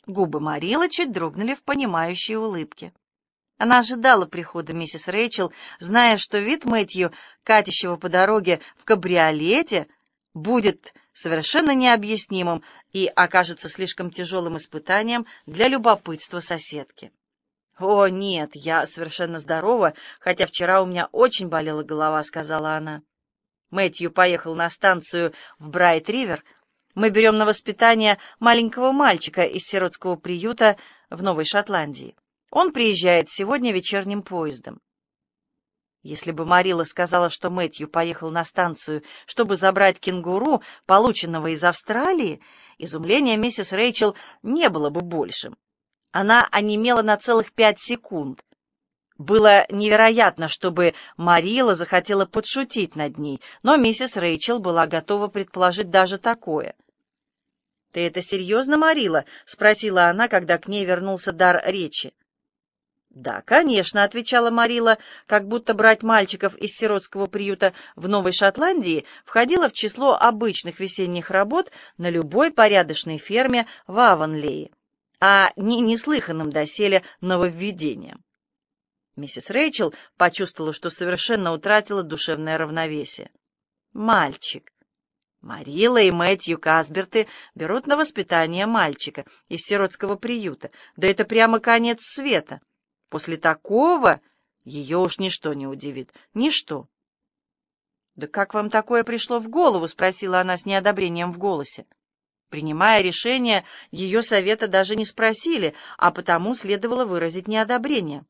Губы Марилы чуть дрогнули в понимающей улыбке. Она ожидала прихода миссис Рэйчел, зная, что вид Мэтью, катящего по дороге в кабриолете, будет совершенно необъяснимым и окажется слишком тяжелым испытанием для любопытства соседки. «О, нет, я совершенно здорова, хотя вчера у меня очень болела голова», — сказала она. Мэтью поехал на станцию в Брайт-Ривер. Мы берем на воспитание маленького мальчика из сиротского приюта в Новой Шотландии. Он приезжает сегодня вечерним поездом. Если бы Марила сказала, что Мэтью поехал на станцию, чтобы забрать кенгуру, полученного из Австралии, изумление миссис Рэйчел не было бы большим. Она онемела на целых 5 секунд. Было невероятно, чтобы Марила захотела подшутить над ней, но миссис Рэйчел была готова предположить даже такое. «Ты это серьезно, Марила?» — спросила она, когда к ней вернулся дар речи. «Да, конечно», — отвечала Марила, как будто брать мальчиков из сиротского приюта в Новой Шотландии входило в число обычных весенних работ на любой порядочной ферме в Авонлее, а не неслыханным доселе нововведением. Миссис Рэйчел почувствовала, что совершенно утратила душевное равновесие. «Мальчик». Марила и Мэтью Касберты берут на воспитание мальчика из сиротского приюта. Да это прямо конец света. После такого ее уж ничто не удивит. Ничто. «Да как вам такое пришло в голову?» — спросила она с неодобрением в голосе. Принимая решение, ее совета даже не спросили, а потому следовало выразить неодобрение.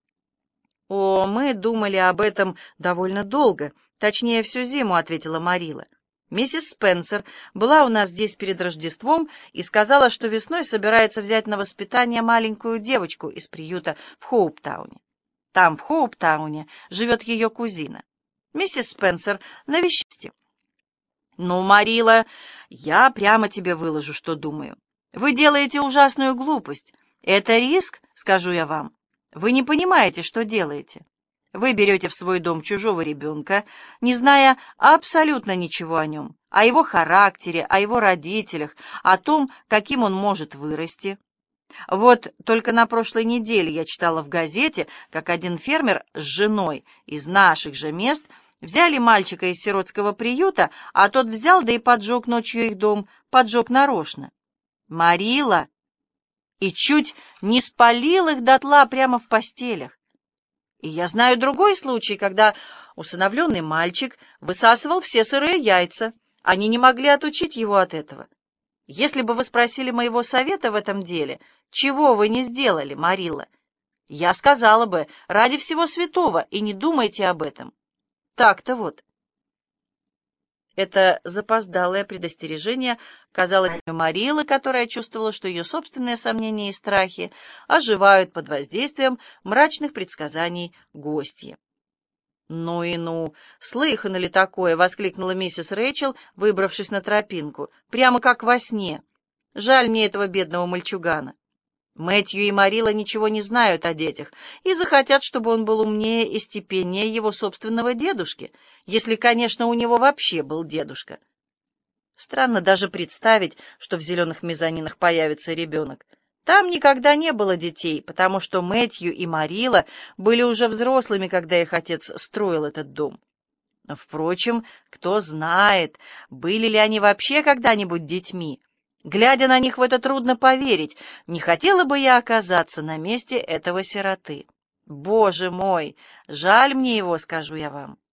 «О, мы думали об этом довольно долго, точнее, всю зиму», — ответила Марила. «Миссис Спенсер была у нас здесь перед Рождеством и сказала, что весной собирается взять на воспитание маленькую девочку из приюта в Хоуптауне. Там, в Хоуптауне, живет ее кузина. Миссис Спенсер навещайте». «Ну, Марила, я прямо тебе выложу, что думаю. Вы делаете ужасную глупость. Это риск, скажу я вам. Вы не понимаете, что делаете. Вы берете в свой дом чужого ребенка, не зная абсолютно ничего о нем, о его характере, о его родителях, о том, каким он может вырасти. Вот только на прошлой неделе я читала в газете, как один фермер с женой из наших же мест взяли мальчика из сиротского приюта, а тот взял, да и поджег ночью их дом, поджег нарочно. Марила! И чуть не спалил их дотла прямо в постелях. И я знаю другой случай, когда усыновленный мальчик высасывал все сырые яйца. Они не могли отучить его от этого. Если бы вы спросили моего совета в этом деле, чего вы не сделали, Марила, я сказала бы, ради всего святого, и не думайте об этом. Так-то вот. Это запоздалое предостережение казалось Марилы, которая чувствовала, что ее собственные сомнения и страхи оживают под воздействием мрачных предсказаний гостья. «Ну и ну! Слыхано ли такое?» — воскликнула миссис Рэйчел, выбравшись на тропинку. «Прямо как во сне. Жаль мне этого бедного мальчугана. Мэтью и Марила ничего не знают о детях и захотят, чтобы он был умнее и степеннее его собственного дедушки, если, конечно, у него вообще был дедушка. Странно даже представить, что в зеленых мезонинах появится ребенок. Там никогда не было детей, потому что Мэтью и Марила были уже взрослыми, когда их отец строил этот дом. Впрочем, кто знает, были ли они вообще когда-нибудь детьми. Глядя на них, в это трудно поверить. Не хотела бы я оказаться на месте этого сироты. Боже мой, жаль мне его, скажу я вам.